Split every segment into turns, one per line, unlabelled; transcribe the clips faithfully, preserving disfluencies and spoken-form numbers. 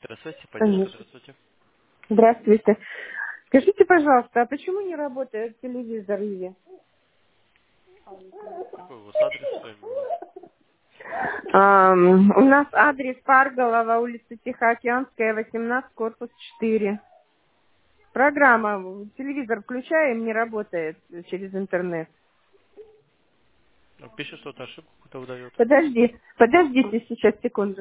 Здравствуйте, поддержка,
Конечно.
здравствуйте.
Здравствуйте. Скажите, пожалуйста, а почему не работает телевизор Иви?
Какой у вас адрес, что именно?
Ам, у нас адрес Парголова, улица Тихоокеанская, восемнадцать, корпус четыре. Программа, телевизор включаем, не работает через интернет.
Ну, пишет что-то, ошибку какую-то выдает.
Подожди, подождите сейчас, секунду.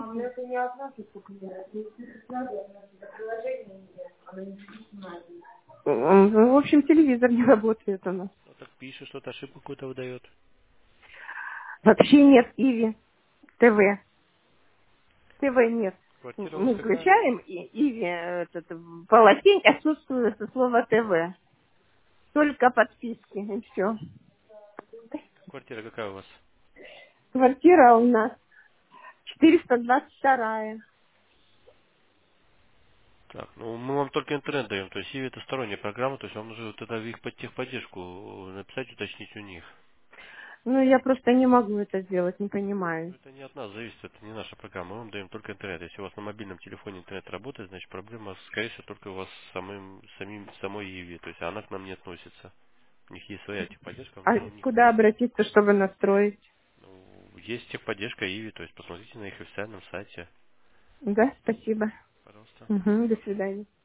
М, В общем, телевизор не работает у нас.
Ну, так пишет что-то, ошибку какую-то выдает.
Вообще нет Иви, ТВ. ТВ нет.
Квартира у вас
Мы
какая?
включаем, и Иви, э, этот, полотень отсутствует со слова ТВ. Только подписки, и все.
Квартира какая у вас?
Квартира у нас четыреста двадцать вторая.
Так, ну мы вам только интернет даем, то есть Иви это сторонняя программа, то есть вам нужно вот это в их под техподдержку написать, уточнить у них.
Ну, я просто не могу это сделать, не
Ну,
понимаю.
это не от нас зависит, это не наша программа, мы вам даем только интернет. Если у вас на мобильном телефоне интернет работает, значит проблема, скорее всего, только у вас с самым, самим, самой Иви, то есть она к нам не относится. У них есть своя техподдержка, вам
А
нужно у них
куда
спросить.
обратиться, чтобы настроить?
Ну, есть техподдержка Иви, то есть посмотрите на их официальном сайте.
Да, спасибо.
Пожалуйста.
Угу, до свидания.